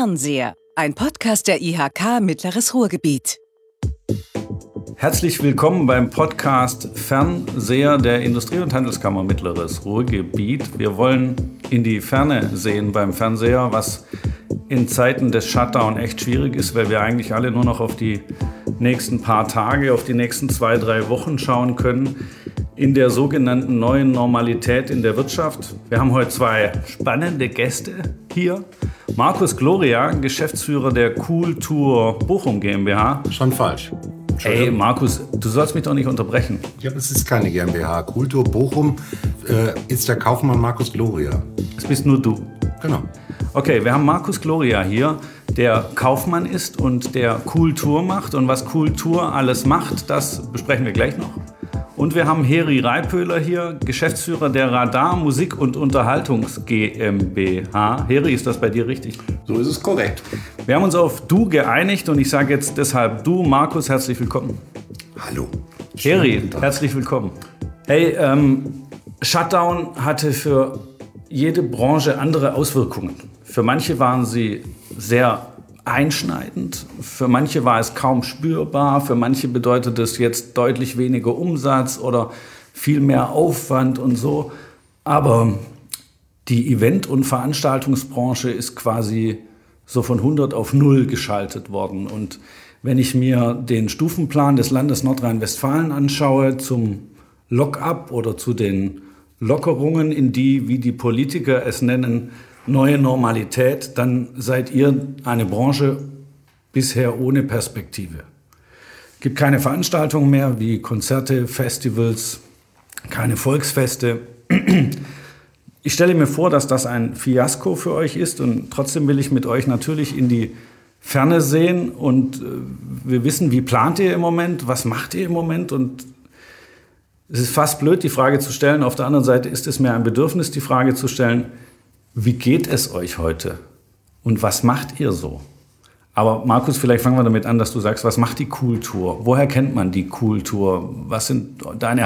Fernseher, ein Podcast der IHK Mittleres Ruhrgebiet. Herzlich willkommen beim Podcast Fernseher der Industrie- und Handelskammer Mittleres Ruhrgebiet. Wir wollen in die Ferne sehen beim Fernseher, was in Zeiten des Shutdown echt schwierig ist, weil wir eigentlich alle nur noch auf die nächsten paar Tage, auf die nächsten 2-3 Wochen schauen können in der sogenannten neuen Normalität in der Wirtschaft. Wir haben heute 2 spannende Gäste hier. Markus Gloria, Geschäftsführer der Cool Tour Bochum GmbH. Schon falsch. Ey, Markus, du sollst mich doch nicht unterbrechen. Ja, es ist keine GmbH. Cool Tour Bochum ist der Kaufmann Markus Gloria. Das bist nur du. Genau. Okay, wir haben Markus Gloria hier, der Kaufmann ist und der Cool Tour macht. Und was Cool Tour alles macht, das besprechen wir gleich noch. Und wir haben Heri Reipöhler hier, Geschäftsführer der Radar Musik und Unterhaltungs GmbH. Heri, ist das bei dir richtig? So ist es korrekt. Wir haben uns auf Du geeinigt und ich sage jetzt deshalb du, Markus, herzlich willkommen. Hallo. Heri, herzlich willkommen. Hey, Shutdown hatte für jede Branche andere Auswirkungen. Für manche waren sie sehr einschneidend, für manche war es kaum spürbar, für manche bedeutet es jetzt deutlich weniger Umsatz oder viel mehr Aufwand und so. Aber die Event- und Veranstaltungsbranche ist quasi so von 100 auf 0 geschaltet worden. Und wenn ich mir den Stufenplan des Landes Nordrhein-Westfalen anschaue zum Lock-up oder zu den Lockerungen, in die, wie die Politiker es nennen, neue Normalität, dann seid ihr eine Branche bisher ohne Perspektive. Es gibt keine Veranstaltungen mehr wie Konzerte, Festivals, keine Volksfeste. Ich stelle mir vor, dass das ein Fiasko für euch ist und trotzdem will ich mit euch natürlich in die Ferne sehen und wir wissen, wie plant ihr im Moment, was macht ihr im Moment und es ist fast blöd, die Frage zu stellen. Auf der anderen Seite ist es mir ein Bedürfnis, die Frage zu stellen, wie geht es euch heute und was macht ihr so? Aber Markus, vielleicht fangen wir damit an, dass du sagst, was macht die Cool Tour? Woher kennt man die Cool Tour? Was sind deine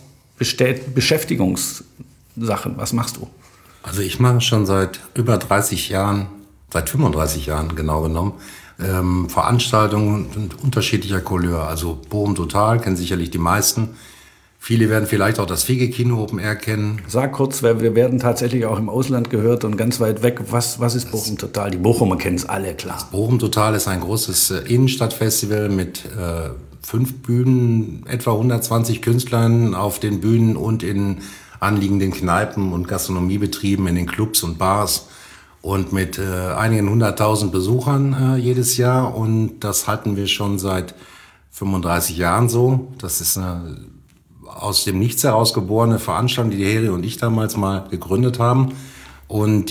Hauptbeschäftigungssachen? Was machst du? Also ich mache schon seit über 30 Jahren, seit 35 Jahren genau genommen, Veranstaltungen unterschiedlicher Couleur. Also Bochum Total kennen sicherlich die meisten. Viele werden vielleicht auch das Fege-Kino Open Air kennen. Sag kurz, wir werden tatsächlich auch im Ausland gehört und ganz weit weg. Was ist Bochum Total? Die Bochumer kennen es alle, klar. Das Bochum Total ist ein großes Innenstadtfestival mit 5 Bühnen, etwa 120 Künstlern auf den Bühnen und in anliegenden Kneipen und Gastronomiebetrieben, in den Clubs und Bars und mit einigen 100.000 Besuchern jedes Jahr. Und das halten wir schon seit 35 Jahren so. Das ist eine aus dem Nichts heraus geborene Veranstaltung, die Heri und ich damals mal gegründet haben und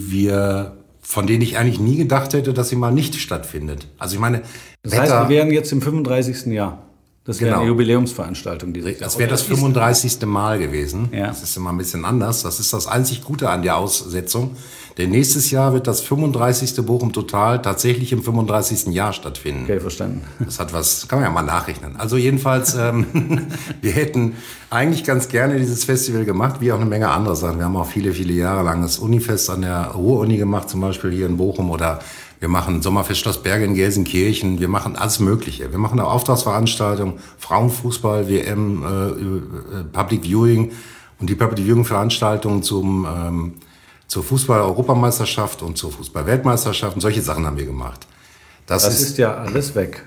von denen ich eigentlich nie gedacht hätte, dass sie mal nicht stattfindet. Also ich meine, das heißt, wir wären jetzt im 35. Jahr. Das wäre genau. eine Jubiläumsveranstaltung. Das wäre das 35. Mal gewesen. Ja. Das ist immer ein bisschen anders. Das ist das einzig Gute an der Aussetzung. Denn nächstes Jahr wird das 35. Bochum Total tatsächlich im 35. Jahr stattfinden. Okay, verstanden. Das hat was, kann man ja mal nachrechnen. Also jedenfalls, wir hätten eigentlich ganz gerne dieses Festival gemacht, wie auch eine Menge andere Sachen. Wir haben auch viele, viele Jahre lang das Unifest an der Ruhr-Uni gemacht, zum Beispiel hier in Bochum, oder wir machen Sommerfest Schloss Berge in Gelsenkirchen. Wir machen alles Mögliche. Wir machen auch Auftragsveranstaltungen, Frauenfußball, WM, Public Viewing und die Public Viewing Veranstaltungen zur Fußball-Europameisterschaft und zur Fußball-Weltmeisterschaft und solche Sachen haben wir gemacht. Das ist ja alles weg.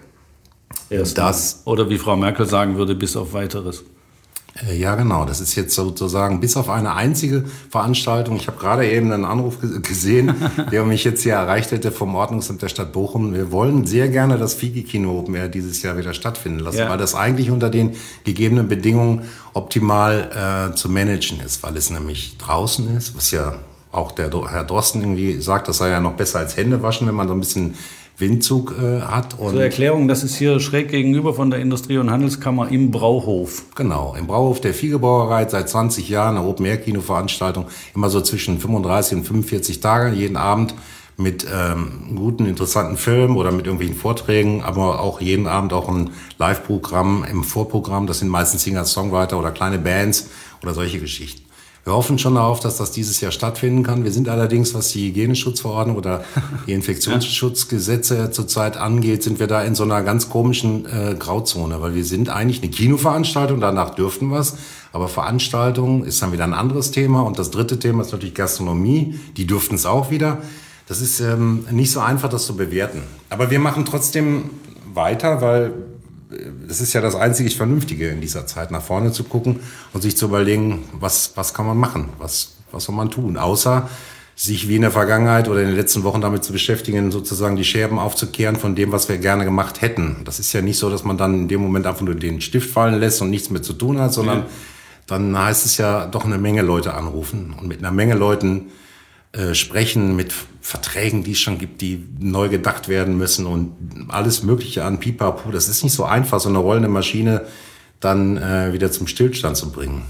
Oder wie Frau Merkel sagen würde, bis auf Weiteres. Ja, genau. Das ist jetzt sozusagen bis auf eine einzige Veranstaltung. Ich habe gerade eben einen Anruf gesehen, der mich jetzt hier erreicht hätte vom Ordnungsamt der Stadt Bochum. Wir wollen sehr gerne das Fege-Kino Open Air dieses Jahr wieder stattfinden lassen, weil das eigentlich unter den gegebenen Bedingungen optimal zu managen ist, weil es nämlich draußen ist, was ja auch der Herr Drosten irgendwie sagt, das sei ja noch besser als Hände waschen, wenn man so ein bisschen Windzug hat. Und zur Erklärung, das ist hier schräg gegenüber von der Industrie- und Handelskammer im Brauhof. Genau, im Brauhof der Fiegebrauerei seit 20 Jahren, eine Open-Air-Kino-Veranstaltung, immer so zwischen 35 und 45 Tagen, jeden Abend mit guten, interessanten Filmen oder mit irgendwelchen Vorträgen, aber auch jeden Abend auch ein Live-Programm im Vorprogramm. Das sind meistens Singer-Songwriter oder kleine Bands oder solche Geschichten. Wir hoffen schon darauf, dass das dieses Jahr stattfinden kann. Wir sind allerdings, was die Hygieneschutzverordnung oder die Infektionsschutzgesetze zurzeit angeht, sind wir da in so einer ganz komischen Grauzone, weil wir sind eigentlich eine Kinoveranstaltung, danach dürften wir es, aber Veranstaltungen ist dann wieder ein anderes Thema. Und das dritte Thema ist natürlich Gastronomie, die dürften es auch wieder. Das ist nicht so einfach, das zu bewerten. Aber wir machen trotzdem weiter, weil das ist ja das einzig Vernünftige in dieser Zeit, nach vorne zu gucken und sich zu überlegen, was kann man machen, was soll man tun, außer sich wie in der Vergangenheit oder in den letzten Wochen damit zu beschäftigen, sozusagen die Scherben aufzukehren von dem, was wir gerne gemacht hätten. Das ist ja nicht so, dass man dann in dem Moment einfach nur den Stift fallen lässt und nichts mehr zu tun hat, sondern dann heißt es ja doch eine Menge Leute anrufen und mit einer Menge Leuten sprechen, mit Verträgen, die es schon gibt, die neu gedacht werden müssen und alles Mögliche an Pipapo. Das ist nicht so einfach, so eine rollende Maschine dann wieder zum Stillstand zu bringen.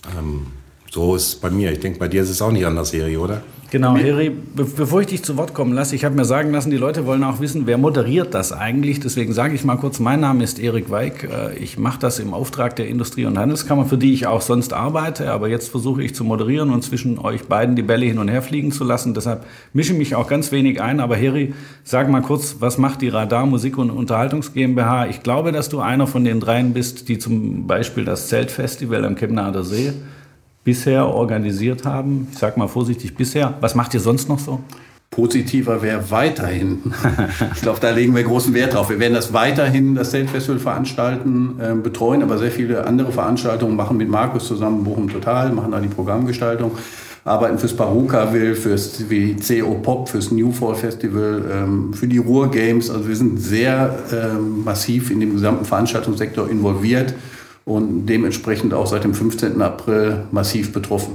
So ist es bei mir. Ich denke, bei dir ist es auch nicht anders, Heri, oder? Genau, Heri, bevor ich dich zu Wort kommen lasse, ich habe mir sagen lassen, die Leute wollen auch wissen, wer moderiert das eigentlich. Deswegen sage ich mal kurz, mein Name ist Erik Weig. Ich mache das im Auftrag der Industrie- und Handelskammer, für die ich auch sonst arbeite. Aber jetzt versuche ich zu moderieren und zwischen euch beiden die Bälle hin und her fliegen zu lassen. Deshalb mische ich mich auch ganz wenig ein. Aber Heri, sag mal kurz, was macht die Radar Musik- und Unterhaltungs GmbH? Ich glaube, dass du einer von den dreien bist, die zum Beispiel das Zeltfestival am Kemnader See bisher organisiert haben. Ich sage mal vorsichtig bisher. Was macht ihr sonst noch so? Positiver wäre weiterhin. Ich glaube, da legen wir großen Wert drauf. Wir werden das weiterhin, das Zeltfestival veranstalten, betreuen, aber sehr viele andere Veranstaltungen machen mit Markus zusammen Bochum Total, machen da die Programmgestaltung, arbeiten fürs Parukaville, fürs WCO Pop, fürs New Fall Festival, für die Ruhr Games. Also wir sind sehr massiv in dem gesamten Veranstaltungssektor involviert und dementsprechend auch seit dem 15. April massiv betroffen.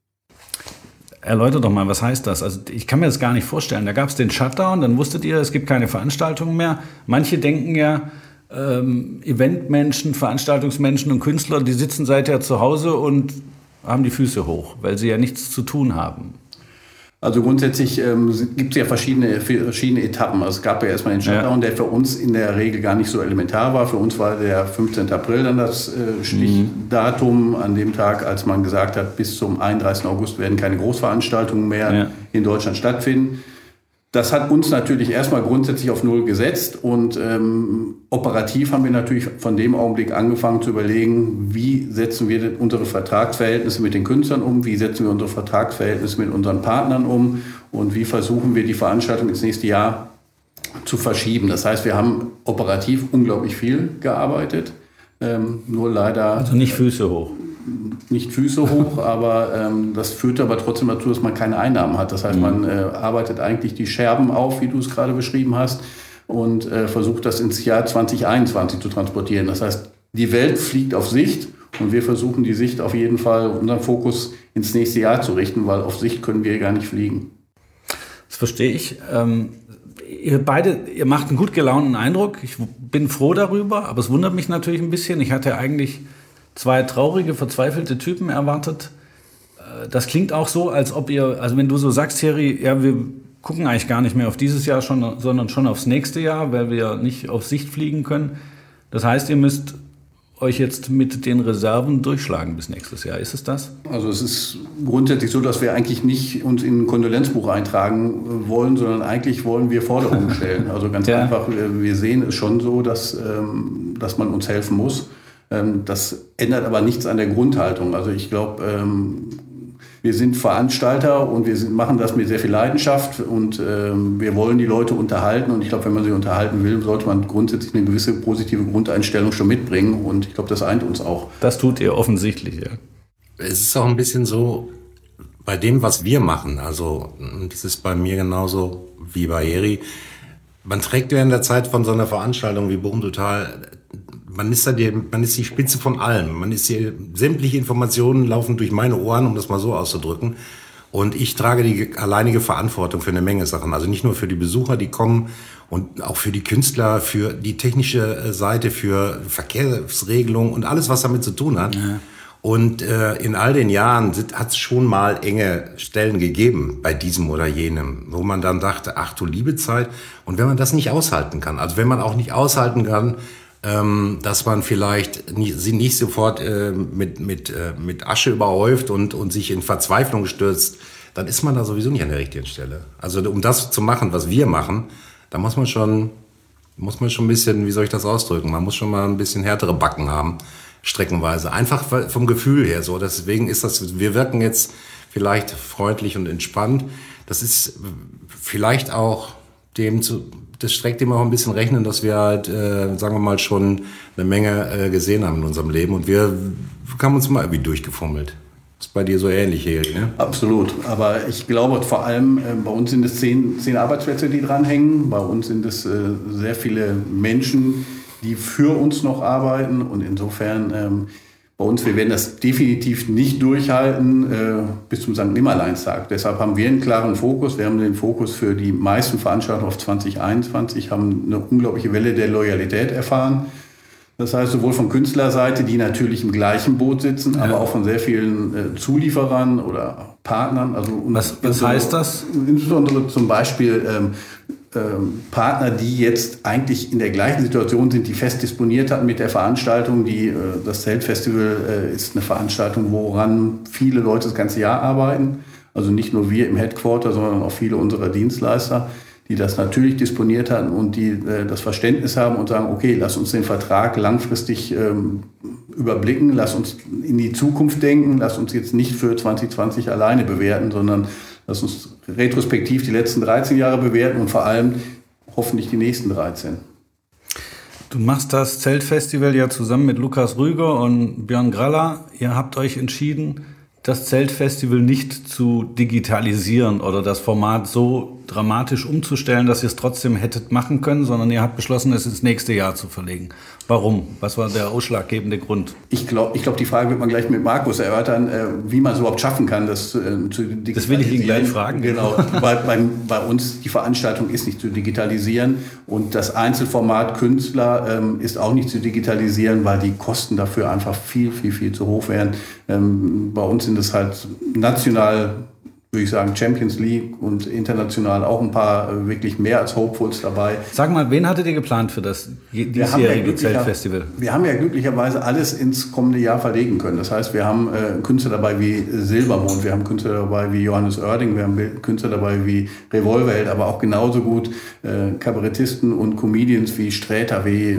Erläutert doch mal, was heißt das? Also ich kann mir das gar nicht vorstellen. Da gab es den Shutdown, dann wusstet ihr, es gibt keine Veranstaltungen mehr. Manche denken ja, Eventmenschen, Veranstaltungsmenschen und Künstler, die sitzen seither zu Hause und haben die Füße hoch, weil sie ja nichts zu tun haben. Also grundsätzlich gibt es ja verschiedene Etappen. Also es gab ja erstmal den Shutdown, der für uns in der Regel gar nicht so elementar war. Für uns war der 15. April dann das Stichdatum an dem Tag, als man gesagt hat, bis zum 31. August werden keine Großveranstaltungen mehr in Deutschland stattfinden. Das hat uns natürlich erstmal grundsätzlich auf Null gesetzt und operativ haben wir natürlich von dem Augenblick angefangen zu überlegen, wie setzen wir unsere Vertragsverhältnisse mit den Künstlern um, wie setzen wir unsere Vertragsverhältnisse mit unseren Partnern um und wie versuchen wir die Veranstaltung ins nächste Jahr zu verschieben. Das heißt, wir haben operativ unglaublich viel gearbeitet, nur leider... Also nicht Füße hoch. Nicht Füße hoch, aber das führt aber trotzdem dazu, dass man keine Einnahmen hat. Das heißt, man arbeitet eigentlich die Scherben auf, wie du es gerade beschrieben hast, und versucht das ins Jahr 2021 zu transportieren. Das heißt, die Welt fliegt auf Sicht und wir versuchen die Sicht auf jeden Fall, unseren Fokus ins nächste Jahr zu richten, weil auf Sicht können wir gar nicht fliegen. Das verstehe ich. Ihr macht einen gut gelaunten Eindruck. Ich bin froh darüber, aber es wundert mich natürlich ein bisschen. Ich hatte eigentlich 2 traurige, verzweifelte Typen erwartet. Das klingt auch so, als ob ihr, also wenn du so sagst, Heri, ja, wir gucken eigentlich gar nicht mehr auf dieses Jahr schon, sondern schon aufs nächste Jahr, weil wir nicht auf Sicht fliegen können. Das heißt, ihr müsst euch jetzt mit den Reserven durchschlagen bis nächstes Jahr. Ist es das? Also es ist grundsätzlich so, dass wir eigentlich nicht uns in ein Kondolenzbuch eintragen wollen, sondern eigentlich wollen wir Forderungen stellen. Also ganz einfach, wir sehen es schon so, dass man uns helfen muss. Das ändert aber nichts an der Grundhaltung. Also ich glaube, wir sind Veranstalter und wir machen das mit sehr viel Leidenschaft und wir wollen die Leute unterhalten. Und ich glaube, wenn man sie unterhalten will, sollte man grundsätzlich eine gewisse positive Grundeinstellung schon mitbringen. Und ich glaube, das eint uns auch. Das tut ihr offensichtlich, ja. Es ist auch ein bisschen so, bei dem, was wir machen, also das ist bei mir genauso wie bei Heri, man trägt während der Zeit von so einer Veranstaltung wie Bochum Total, man ist die Spitze von allem. Sämtliche Informationen laufen durch meine Ohren, um das mal so auszudrücken. Und ich trage die alleinige Verantwortung für eine Menge Sachen. Also nicht nur für die Besucher, die kommen, und auch für die Künstler, für die technische Seite, für Verkehrsregelungen und alles, was damit zu tun hat. Ja. Und in all den Jahren hat es schon mal enge Stellen gegeben bei diesem oder jenem, wo man dann dachte, ach du liebe Zeit. Und wenn man das nicht aushalten kann, also wenn man auch nicht aushalten kann, dass man vielleicht sie nicht sofort mit Asche überhäuft und sich in Verzweiflung stürzt, dann ist man da sowieso nicht an der richtigen Stelle. Also um das zu machen, was wir machen, da muss man schon ein bisschen, wie soll ich das ausdrücken, man muss schon mal ein bisschen härtere Backen haben, streckenweise. Einfach vom Gefühl her so. Deswegen ist das, wir wirken jetzt vielleicht freundlich und entspannt. Das ist vielleicht auch das streckt dem auch ein bisschen Rechnen, dass wir halt, sagen wir mal, schon eine Menge gesehen haben in unserem Leben. Und wir haben uns mal irgendwie durchgefummelt. Ist bei dir so ähnlich, Heri, ne? Absolut. Aber ich glaube vor allem, bei uns sind es 10 Arbeitsplätze, die dranhängen. Bei uns sind es sehr viele Menschen, die für uns noch arbeiten. Und insofern bei uns, wir werden das definitiv nicht durchhalten bis zum St. Nimmerleinstag. Deshalb haben wir einen klaren Fokus. Wir haben den Fokus für die meisten Veranstaltungen auf 2021, haben eine unglaubliche Welle der Loyalität erfahren. Das heißt, sowohl von Künstlerseite, die natürlich im gleichen Boot sitzen, aber auch von sehr vielen Zulieferern oder Partnern. Also was heißt das? Insbesondere zum Beispiel Partner, die jetzt eigentlich in der gleichen Situation sind, die fest disponiert hatten mit der Veranstaltung. Das Zeltfestival ist eine Veranstaltung, woran viele Leute das ganze Jahr arbeiten. Also nicht nur wir im Headquarter, sondern auch viele unserer Dienstleister, die das natürlich disponiert hatten und die das Verständnis haben und sagen, okay, lass uns den Vertrag langfristig überblicken, lass uns in die Zukunft denken, lass uns jetzt nicht für 2020 alleine bewerten, sondern lass uns retrospektiv die letzten 13 Jahre bewerten und vor allem hoffentlich die nächsten 13. Du machst das Zeltfestival ja zusammen mit Lukas Rüger und Björn Graller. Ihr habt euch entschieden, das Zeltfestival nicht zu digitalisieren oder das Format so dramatisch umzustellen, dass ihr es trotzdem hättet machen können, sondern ihr habt beschlossen, es ins nächste Jahr zu verlegen. Warum? Was war der ausschlaggebende Grund? Ich glaube, die Frage wird man gleich mit Markus erörtern, wie man es überhaupt schaffen kann, das zu digitalisieren. Das will ich ihn gleich fragen. Genau, bei uns, die Veranstaltung ist nicht zu digitalisieren und das Einzelformat Künstler ist auch nicht zu digitalisieren, weil die Kosten dafür einfach viel, viel, viel zu hoch wären. Bei uns sind es halt national, würde ich sagen, Champions League und international auch ein paar wirklich mehr als Hopefuls dabei. Sag mal, wen hattet ihr geplant für das diesjährige Zeltfestival? Wir haben ja glücklicherweise alles ins kommende Jahr verlegen können. Das heißt, wir haben Künstler dabei wie Silbermond, wir haben Künstler dabei wie Johannes Oerding, wir haben Künstler dabei wie Revolverheld, aber auch genauso gut Kabarettisten und Comedians wie Sträter, wie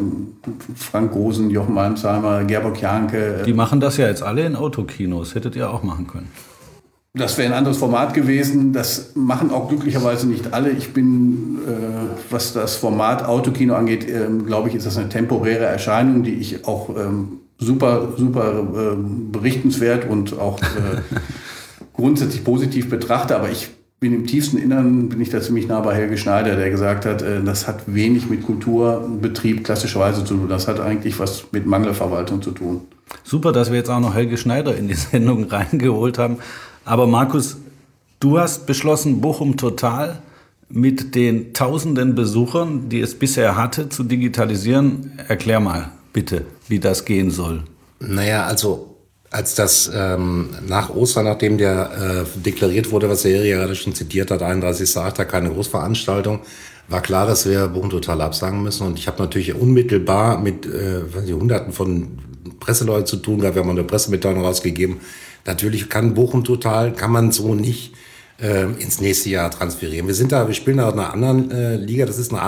Frank Gosen, Jochen Malmsheimer, Gerburg Janke. Die machen das ja jetzt alle in Autokinos. Hättet ihr auch machen können. Das wäre ein anderes Format gewesen. Das machen auch glücklicherweise nicht alle. Ich bin, was das Format Autokino angeht, glaube ich, ist das eine temporäre Erscheinung, die ich auch super berichtenswert und auch grundsätzlich positiv betrachte. Aber ich bin im tiefsten Innern, bin ich da ziemlich nah bei Helge Schneider, der gesagt hat, das hat wenig mit Kulturbetrieb klassischerweise zu tun. Das hat eigentlich was mit Mangelverwaltung zu tun. Super, dass wir jetzt auch noch Helge Schneider in die Sendung reingeholt haben. Aber Markus, du hast beschlossen, Bochum Total mit den tausenden Besuchern, die es bisher hatte, zu digitalisieren. Erklär mal bitte, wie das gehen soll. Naja, also als das nach Ostern, nachdem der deklariert wurde, was der Heri ja gerade schon zitiert hat, 31.8. keine Großveranstaltung, war klar, dass wir Bochum Total absagen müssen. Und ich habe natürlich unmittelbar mit Hunderten von Presseleuten zu tun gehabt. Wir haben eine Pressemitteilung rausgegeben. Natürlich kann man so nicht ins nächste Jahr transferieren. Wir spielen da in einer anderen Liga. Das ist ein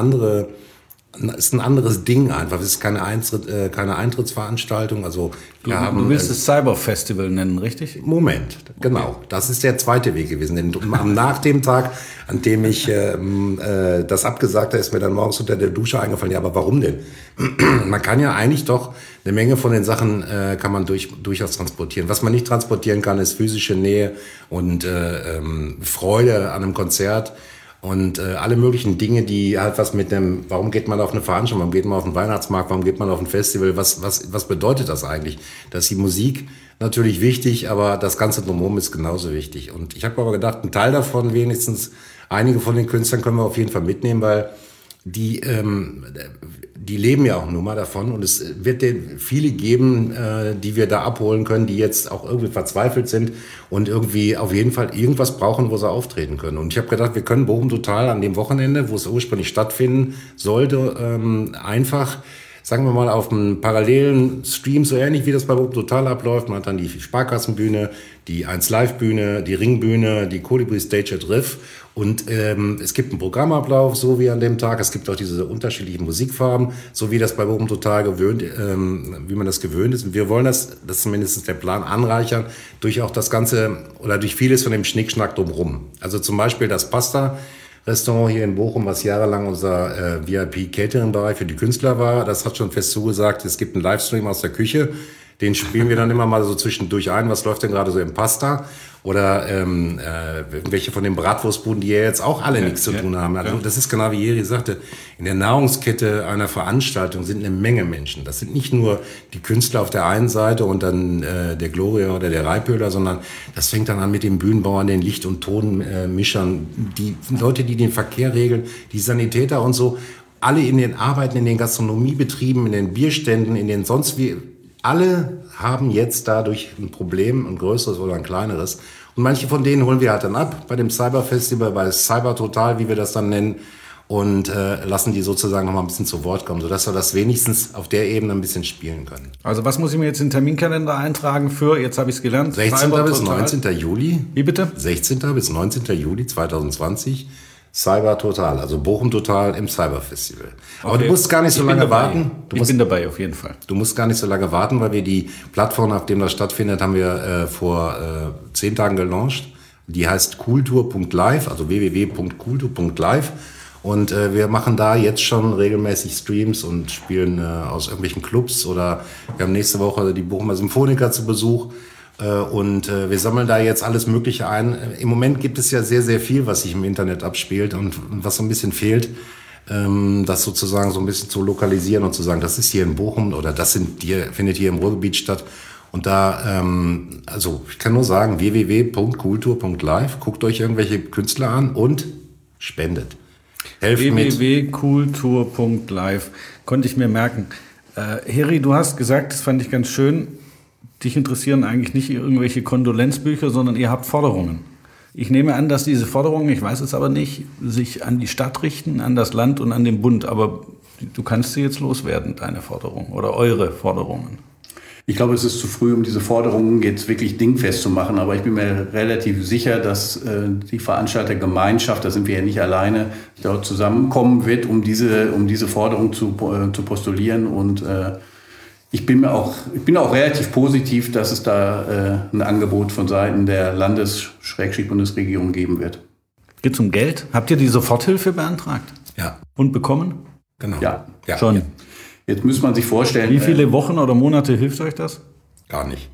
anderes Ding einfach. Das ist keine Eintrittsveranstaltung. Also du willst es Cyberfestival nennen, richtig? Moment, genau. Das ist der zweite Weg gewesen. Denn nach dem Tag, an dem ich das abgesagt habe, ist mir dann morgens unter der Dusche eingefallen. Ja, aber warum denn? Man kann ja eigentlich doch eine Menge von den Sachen kann man durchaus transportieren. Was man nicht transportieren kann, ist physische Nähe und Freude an einem Konzert. Und alle möglichen Dinge, die halt was mit dem, warum geht man auf eine Veranstaltung, warum geht man auf einen Weihnachtsmarkt, warum geht man auf ein Festival, was bedeutet das eigentlich? Da ist die Musik natürlich wichtig, aber das ganze Drumherum ist genauso wichtig. Und ich habe aber gedacht, einen Teil davon, wenigstens einige von den Künstlern können wir auf jeden Fall mitnehmen, weil die leben ja auch nur mal davon und es wird viele geben, die wir da abholen können, die jetzt auch irgendwie verzweifelt sind und irgendwie auf jeden Fall irgendwas brauchen, wo sie auftreten können. Und ich habe gedacht, wir können Bochum Total an dem Wochenende, wo es ursprünglich stattfinden sollte, einfach sagen wir mal, auf einem parallelen Stream, so ähnlich wie das bei Bob Total abläuft. Man hat dann die Sparkassenbühne, die 1Live-Bühne, die Ringbühne, die Kolibri Stage at Riff. Und es gibt einen Programmablauf, so wie an dem Tag. Es gibt auch diese unterschiedlichen Musikfarben, so wie das bei Bochum Total wie man das gewöhnt ist. Und wir wollen das ist zumindest der Plan, anreichern durch auch das Ganze oder durch vieles von dem Schnickschnack drumherum. Also zum Beispiel das Pasta-Restaurant hier in Bochum, was jahrelang unser VIP-Catering-Bereich für die Künstler war. Das hat schon fest zugesagt, es gibt einen Livestream aus der Küche. Den spielen wir dann immer mal so zwischendurch ein. Was läuft denn gerade so im Pasta? Oder welche von den Bratwurstbuden, die ja jetzt auch alle nichts zu tun haben. Also das ist genau wie Jeri sagte, in der Nahrungskette einer Veranstaltung sind eine Menge Menschen. Das sind nicht nur die Künstler auf der einen Seite und dann der Gloria oder der Reipöhler, sondern das fängt dann an mit den Bühnenbauern, den Licht- und Tonmischern, die Leute, die den Verkehr regeln, die Sanitäter und so. Alle in den Arbeiten, in den Gastronomiebetrieben, in den Bierständen, in den sonst wie... Alle haben jetzt dadurch ein Problem, ein größeres oder ein kleineres. Und manche von denen holen wir halt dann ab bei dem Cyberfestival, bei Cyber Total, wie wir das dann nennen, und lassen die sozusagen noch mal ein bisschen zu Wort kommen, sodass wir das wenigstens auf der Ebene ein bisschen spielen können. Also was muss ich mir jetzt in den Terminkalender eintragen für, jetzt habe ich es gelernt, 16. bis 19. Juli. Wie bitte? 16. bis 19. Juli 2020. Cyber Total, also Bochum Total im Cyberfestival. Aber okay. Du musst gar nicht so lange warten. Ich bin dabei, auf jeden Fall. Du musst gar nicht so lange warten, weil wir die Plattform, auf dem das stattfindet, haben wir vor 10 Tagen gelauncht. Die heißt cooltour.live, also www.cooltour.live. Und wir machen da jetzt schon regelmäßig Streams und spielen aus irgendwelchen Clubs. Oder wir haben nächste Woche die Bochumer Symphoniker zu Besuch. Und wir sammeln da jetzt alles Mögliche ein. Im Moment gibt es ja sehr, sehr viel, was sich im Internet abspielt und was so ein bisschen fehlt, das sozusagen so ein bisschen zu lokalisieren und zu sagen, das ist hier in Bochum oder findet hier im Ruhrgebiet statt. Und da, also ich kann nur sagen, www.cooltour.live, guckt euch irgendwelche Künstler an und spendet. Helft mit. www.cooltour.live, konnte ich mir merken. Heri, du hast gesagt, das fand ich ganz schön, dich interessieren eigentlich nicht irgendwelche Kondolenzbücher, sondern ihr habt Forderungen. Ich nehme an, dass diese Forderungen, ich weiß es aber nicht, sich an die Stadt richten, an das Land und an den Bund. Aber du kannst sie jetzt loswerden, deine Forderungen oder eure Forderungen. Ich glaube, es ist zu früh, um diese Forderungen jetzt wirklich dingfest zu machen. Aber ich bin mir relativ sicher, dass die Veranstaltergemeinschaft, da sind wir ja nicht alleine, dort zusammenkommen wird, um diese Forderung zu postulieren. Und ich bin auch relativ positiv, dass es da ein Angebot von Seiten der Landes-Bundesregierung geben wird. Geht es um Geld? Habt ihr die Soforthilfe beantragt? Ja. Und bekommen? Genau. Ja. Schon. Ja. Jetzt muss man sich vorstellen... Wie viele Wochen oder Monate hilft euch das? Gar nicht.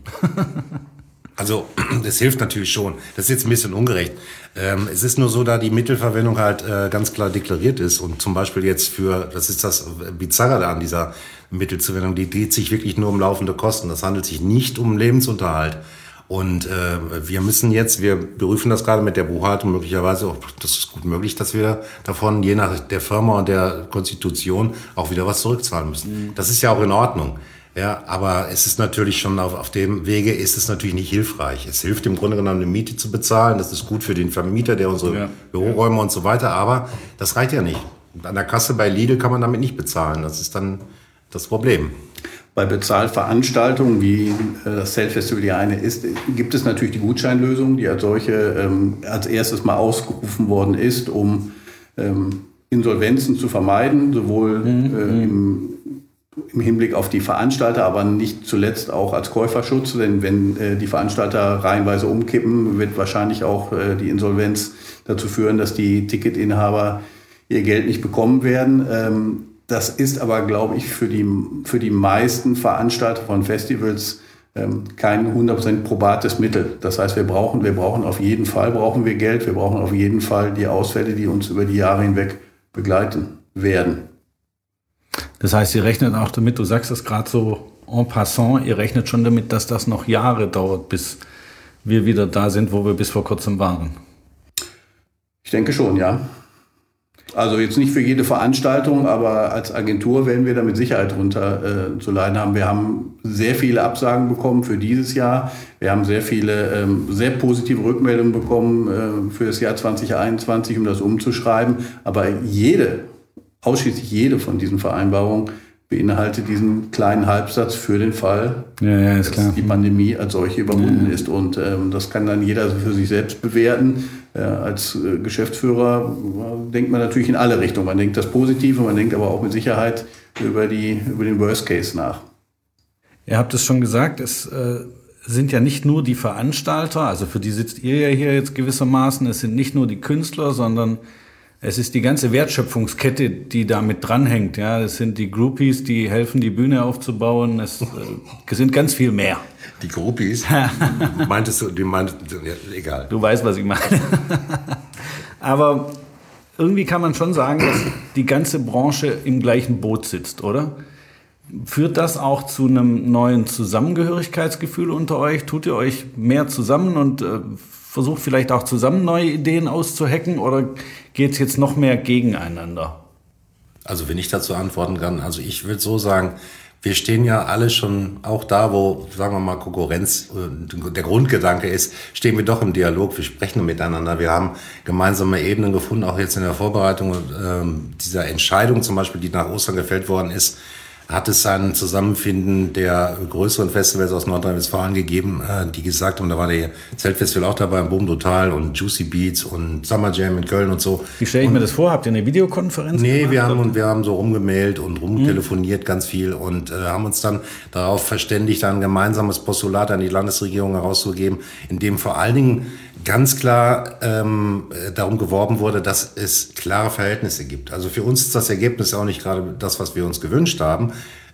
Also, das hilft natürlich schon. Das ist jetzt ein bisschen ungerecht. Es ist nur so, da die Mittelverwendung halt ganz klar deklariert ist und zum Beispiel jetzt das ist das Bizarre da an dieser Mittelzuwendung, die dreht sich wirklich nur um laufende Kosten. Das handelt sich nicht um Lebensunterhalt. Und wir prüfen das gerade mit der Buchhaltung möglicherweise, das ist gut möglich, dass wir davon, je nach der Firma und der Konstitution, auch wieder was zurückzahlen müssen. Das ist ja auch in Ordnung. Ja, aber es ist natürlich schon auf dem Wege ist es natürlich nicht hilfreich. Es hilft im Grunde genommen, eine Miete zu bezahlen. Das ist gut für den Vermieter, der unsere Büroräume und so weiter. Aber das reicht ja nicht. An der Kasse bei Lidl kann man damit nicht bezahlen. Das ist dann das Problem. Bei Bezahlveranstaltungen, wie das Zeltfestival ja eine ist, gibt es natürlich die Gutscheinlösung, die als solche als erstes mal ausgerufen worden ist, um Insolvenzen zu vermeiden, sowohl im Hinblick auf die Veranstalter, aber nicht zuletzt auch als Käuferschutz. Denn wenn die Veranstalter reihenweise umkippen, wird wahrscheinlich auch die Insolvenz dazu führen, dass die Ticketinhaber ihr Geld nicht bekommen werden. Das ist aber, glaube ich, für die meisten Veranstalter von Festivals kein 100% probates Mittel. Das heißt, wir brauchen auf jeden Fall Geld, wir brauchen auf jeden Fall die Ausfälle, die uns über die Jahre hinweg begleiten werden. Das heißt, ihr rechnet auch damit, du sagst es gerade so en passant, ihr rechnet schon damit, dass das noch Jahre dauert, bis wir wieder da sind, wo wir bis vor kurzem waren. Ich denke schon, ja. Also jetzt nicht für jede Veranstaltung, aber als Agentur werden wir da mit Sicherheit drunter zu leiden haben. Wir haben sehr viele Absagen bekommen für dieses Jahr. Wir haben sehr viele sehr positive Rückmeldungen bekommen für das Jahr 2021, um das umzuschreiben. Aber ausschließlich jede von diesen Vereinbarungen beinhaltet diesen kleinen Halbsatz für den Fall, ist klar, dass die Pandemie als solche überwunden ist. Und das kann dann jeder für sich selbst bewerten. Als Geschäftsführer denkt man natürlich in alle Richtungen. Man denkt das Positive, man denkt aber auch mit Sicherheit über den Worst Case nach. Ihr habt es schon gesagt, es sind ja nicht nur die Veranstalter, also für die sitzt ihr ja hier jetzt gewissermaßen, es sind nicht nur die Künstler, sondern es ist die ganze Wertschöpfungskette, die da mit dranhängt. Ja, es sind die Groupies, die helfen, die Bühne aufzubauen. Es sind ganz viel mehr. Die Groupies? Meintest du, ja, egal. Du weißt, was ich meine. Aber irgendwie kann man schon sagen, dass die ganze Branche im gleichen Boot sitzt, oder? Führt das auch zu einem neuen Zusammengehörigkeitsgefühl unter euch? Tut ihr euch mehr zusammen und versucht vielleicht auch zusammen neue Ideen auszuhacken, oder geht es jetzt noch mehr gegeneinander? Also wenn ich dazu antworten kann, also ich würde so sagen, wir stehen ja alle schon auch da, wo, sagen wir mal, Konkurrenz der Grundgedanke ist, stehen wir doch im Dialog, wir sprechen miteinander, wir haben gemeinsame Ebenen gefunden, auch jetzt in der Vorbereitung dieser Entscheidung zum Beispiel, die nach Ostern gefällt worden ist, hat es ein Zusammenfinden der größeren Festivals aus Nordrhein-Westfalen gegeben, die gesagt haben, da war der Zeltfestival auch dabei, Boom Total und Juicy Beats und Summer Jam in Köln und so. Wie stelle ich mir das vor? Habt ihr eine Videokonferenz gemacht? Wir haben so rumgemailt und rumtelefoniert ganz viel und haben uns dann darauf verständigt, ein gemeinsames Postulat an die Landesregierung herauszugeben, in dem vor allen Dingen ganz klar darum geworben wurde, dass es klare Verhältnisse gibt. Also für uns ist das Ergebnis auch nicht gerade das, was wir uns gewünscht haben.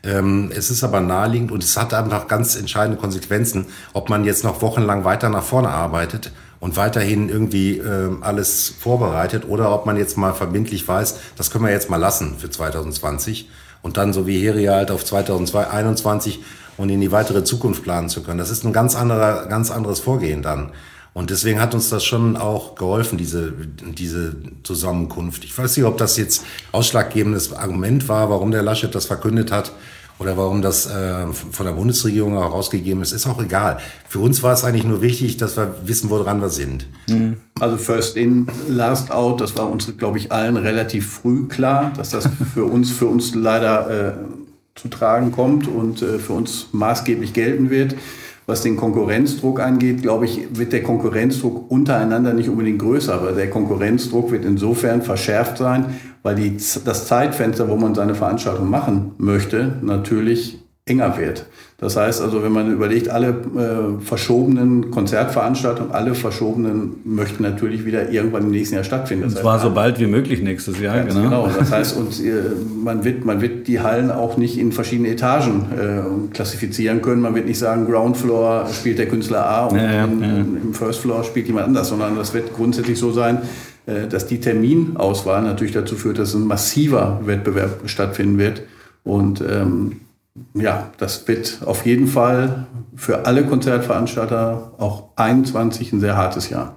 Es ist aber naheliegend und es hat einfach ganz entscheidende Konsequenzen, ob man jetzt noch wochenlang weiter nach vorne arbeitet und weiterhin irgendwie alles vorbereitet oder ob man jetzt mal verbindlich weiß, das können wir jetzt mal lassen für 2020 und dann so wie Heri halt auf 2021 und in die weitere Zukunft planen zu können. Das ist ein ganz anderes Vorgehen dann. Und deswegen hat uns das schon auch geholfen, diese Zusammenkunft. Ich weiß nicht, ob das jetzt ausschlaggebendes Argument war, warum der Laschet das verkündet hat oder warum das von der Bundesregierung auch rausgegeben ist auch egal. Für uns war es eigentlich nur wichtig, dass wir wissen, woran wir sind. Also First in, Last out, das war uns, glaube ich, allen relativ früh klar, dass das für uns leider zu tragen kommt und für uns maßgeblich gelten wird. Was den Konkurrenzdruck angeht, glaube ich, wird der Konkurrenzdruck untereinander nicht unbedingt größer, aber der Konkurrenzdruck wird insofern verschärft sein, weil das Zeitfenster, wo man seine Veranstaltung machen möchte, natürlich enger wird. Das heißt also, wenn man überlegt, alle verschobenen Konzertveranstaltungen, alle verschobenen möchten natürlich wieder irgendwann im nächsten Jahr stattfinden. Und zwar so bald wie möglich nächstes Jahr. Genau. Das heißt, man wird die Hallen auch nicht in verschiedene Etagen klassifizieren können. Man wird nicht sagen, Ground Floor spielt der Künstler A und im First Floor spielt jemand anders, sondern das wird grundsätzlich so sein, dass die Terminauswahl natürlich dazu führt, dass ein massiver Wettbewerb stattfinden wird. Und das wird auf jeden Fall für alle Konzertveranstalter auch 21 ein sehr hartes Jahr.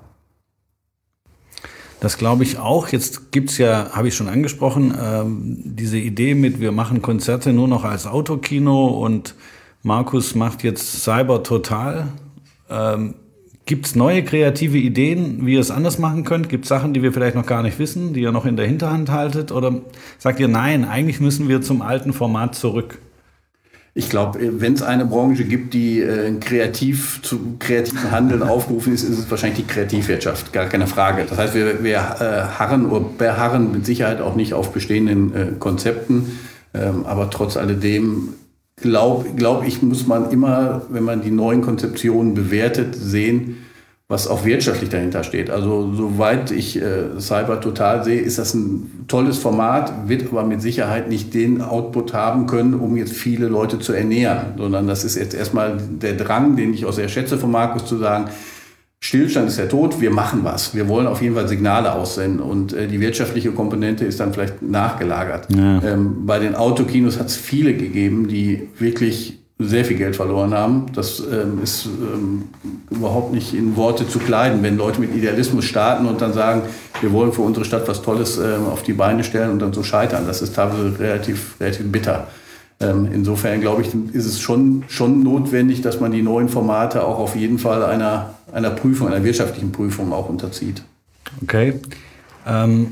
Das glaube ich auch. Jetzt gibt's ja, habe ich schon angesprochen, diese Idee mit, wir machen Konzerte nur noch als Autokino und Markus macht jetzt Cyber Total. Gibt's neue kreative Ideen, wie ihr es anders machen könnt? Gibt's Sachen, die wir vielleicht noch gar nicht wissen, die ihr noch in der Hinterhand haltet? Oder sagt ihr, nein, eigentlich müssen wir zum alten Format zurück? Ich glaube, wenn es eine Branche gibt, die zu kreativen Handeln aufgerufen ist, ist es wahrscheinlich die Kreativwirtschaft, gar keine Frage. Das heißt, wir harren oder beharren mit Sicherheit auch nicht auf bestehenden Konzepten, aber trotz alledem glaube ich, muss man immer, wenn man die neuen Konzeptionen bewertet, sehen, was auch wirtschaftlich dahinter steht. Also soweit ich Cyber Total sehe, ist das ein tolles Format, wird aber mit Sicherheit nicht den Output haben können, um jetzt viele Leute zu ernähren, sondern das ist jetzt erstmal der Drang, den ich auch sehr schätze von Markus, zu sagen, Stillstand ist der Tod, wir machen was. Wir wollen auf jeden Fall Signale aussenden und die wirtschaftliche Komponente ist dann vielleicht nachgelagert. Ja. Bei den Autokinos hat es viele gegeben, die wirklich sehr viel Geld verloren haben. Das ist überhaupt nicht in Worte zu kleiden, wenn Leute mit Idealismus starten und dann sagen, wir wollen für unsere Stadt was Tolles auf die Beine stellen und dann so scheitern. Das ist teilweise relativ bitter. Insofern glaube ich, ist es schon notwendig, dass man die neuen Formate auch auf jeden Fall einer Prüfung, einer wirtschaftlichen Prüfung auch unterzieht. Okay.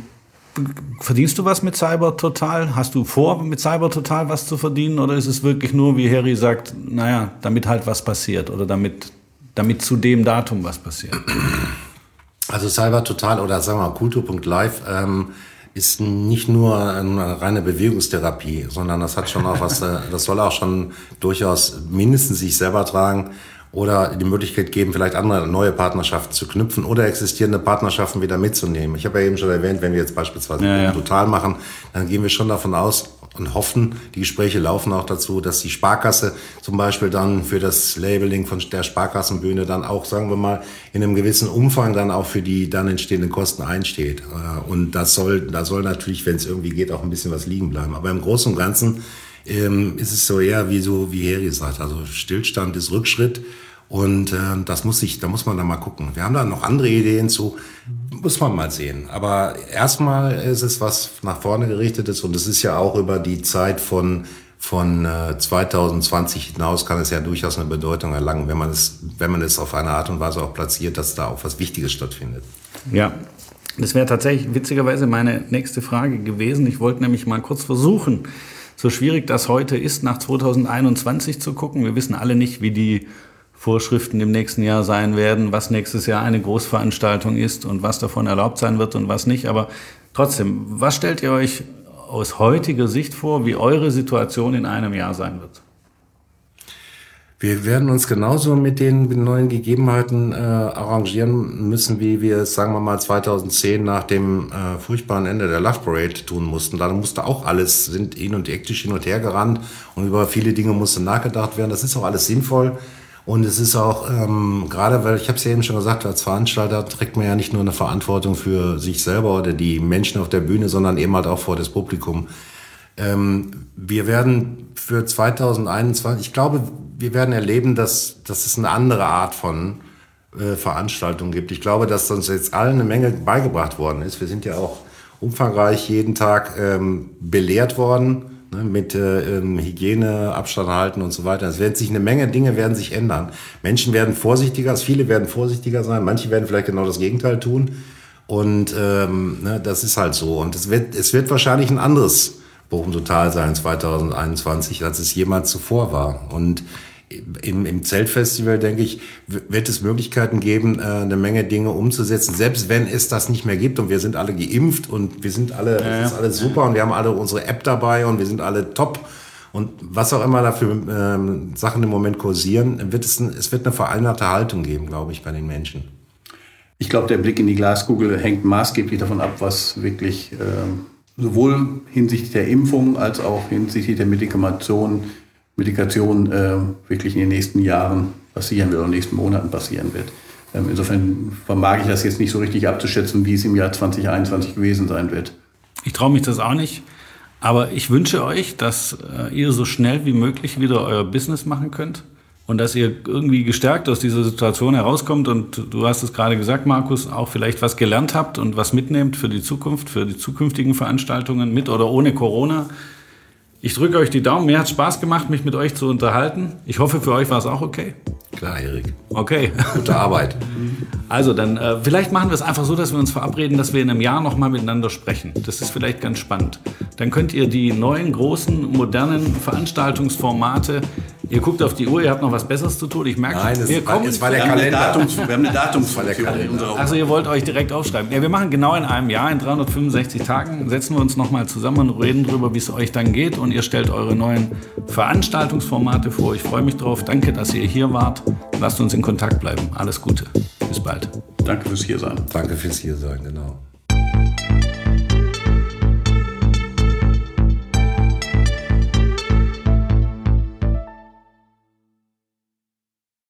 Verdienst du was mit Cyber Total? Hast du vor, mit Cyber Total was zu verdienen? Oder ist es wirklich nur, wie Harry sagt, naja, damit halt was passiert oder damit zu dem Datum was passiert? Also Cyber Total oder sagen wir mal Kultur.live ist nicht nur eine reine Bewegungstherapie, sondern das hat schon auch was, das soll auch schon durchaus mindestens sich selber tragen oder die Möglichkeit geben, vielleicht andere neue Partnerschaften zu knüpfen oder existierende Partnerschaften wieder mitzunehmen. Ich habe ja eben schon erwähnt, wenn wir jetzt beispielsweise Total machen, dann gehen wir schon davon aus und hoffen, die Gespräche laufen auch dazu, dass die Sparkasse zum Beispiel dann für das Labeling von der Sparkassenbühne dann auch, sagen wir mal, in einem gewissen Umfang dann auch für die dann entstehenden Kosten einsteht. Und da soll natürlich, wenn es irgendwie geht, auch ein bisschen was liegen bleiben. Aber im Großen und Ganzen ist es so eher wie Harry sagt, also Stillstand ist Rückschritt und da muss man dann mal gucken. Wir haben da noch andere Ideen zu, muss man mal sehen. Aber erstmal ist es was nach vorne gerichtetes und es ist ja auch über die Zeit von 2020 hinaus kann es ja durchaus eine Bedeutung erlangen, wenn man es auf eine Art und Weise auch platziert, dass da auch was Wichtiges stattfindet. Ja. Das wäre tatsächlich witzigerweise meine nächste Frage gewesen. Ich wollte nämlich mal kurz versuchen, so schwierig das heute ist, nach 2021 zu gucken. Wir wissen alle nicht, wie die Vorschriften im nächsten Jahr sein werden, was nächstes Jahr eine Großveranstaltung ist und was davon erlaubt sein wird und was nicht. Aber trotzdem, was stellt ihr euch aus heutiger Sicht vor, wie eure Situation in einem Jahr sein wird? Wir werden uns genauso mit den neuen Gegebenheiten arrangieren müssen, wie wir es, sagen wir mal, 2010 nach dem furchtbaren Ende der Love Parade tun mussten. Da musste auch sind hin und her gerannt und über viele Dinge musste nachgedacht werden. Das ist auch alles sinnvoll und es ist auch, gerade weil, ich habe es ja eben schon gesagt, als Veranstalter trägt man ja nicht nur eine Verantwortung für sich selber oder die Menschen auf der Bühne, sondern eben halt auch vor das Publikum. Wir werden für 2021, ich glaube, wir werden erleben, dass es eine andere Art von Veranstaltung gibt. Ich glaube, dass uns jetzt allen eine Menge beigebracht worden ist. Wir sind ja auch umfangreich jeden Tag belehrt worden, ne, mit Hygiene, Abstand halten und so weiter. Es werden sich eine Menge Dinge werden sich ändern. Menschen werden vorsichtiger, viele werden vorsichtiger sein, manche werden vielleicht genau das Gegenteil tun. Und das ist halt so. Und es wird wahrscheinlich ein anderes Bochum Total sein 2021, als es jemals zuvor war. Und im Zeltfestival, denke ich, wird es Möglichkeiten geben, eine Menge Dinge umzusetzen, selbst wenn es das nicht mehr gibt und wir sind alle geimpft und wir sind alle, es ist alles super und wir haben alle unsere App dabei und wir sind alle top und was auch immer da für Sachen im Moment kursieren, es wird eine veränderte Haltung geben, glaube ich, bei den Menschen. Ich glaube, der Blick in die Glaskugel hängt maßgeblich davon ab, was wirklich sowohl hinsichtlich der Impfung als auch hinsichtlich der Medikation wirklich in den nächsten Jahren passieren wird oder in den nächsten Monaten passieren wird. Insofern vermag ich das jetzt nicht so richtig abzuschätzen, wie es im Jahr 2021 gewesen sein wird. Ich traue mich das auch nicht, aber ich wünsche euch, dass ihr so schnell wie möglich wieder euer Business machen könnt und dass ihr irgendwie gestärkt aus dieser Situation herauskommt und du hast es gerade gesagt, Markus, auch vielleicht was gelernt habt und was mitnehmt für die Zukunft, für die zukünftigen Veranstaltungen mit oder ohne Corona. Ich drücke euch die Daumen. Mir hat es Spaß gemacht, mich mit euch zu unterhalten. Ich hoffe, für euch war es auch okay. Klar, Erik. Okay. Gute Arbeit. Also dann, vielleicht machen wir es einfach so, dass wir uns verabreden, dass wir in einem Jahr nochmal miteinander sprechen. Das ist vielleicht ganz spannend. Dann könnt ihr die neuen, großen, modernen Veranstaltungsformate, ihr guckt auf die Uhr, ihr habt noch was Besseres zu tun. Ich merke, es war der Kalender. Wir haben eine Datumsfunktion. Also ihr wollt euch direkt aufschreiben. Ja, wir machen genau in einem Jahr, in 365 Tagen, setzen wir uns nochmal zusammen und reden darüber, wie es euch dann geht. Und ihr stellt eure neuen Veranstaltungsformate vor. Ich freue mich drauf. Danke, dass ihr hier wart. Lasst uns in Kontakt bleiben. Alles Gute. Bis bald. Danke fürs Hiersein. Danke fürs Hiersein, genau.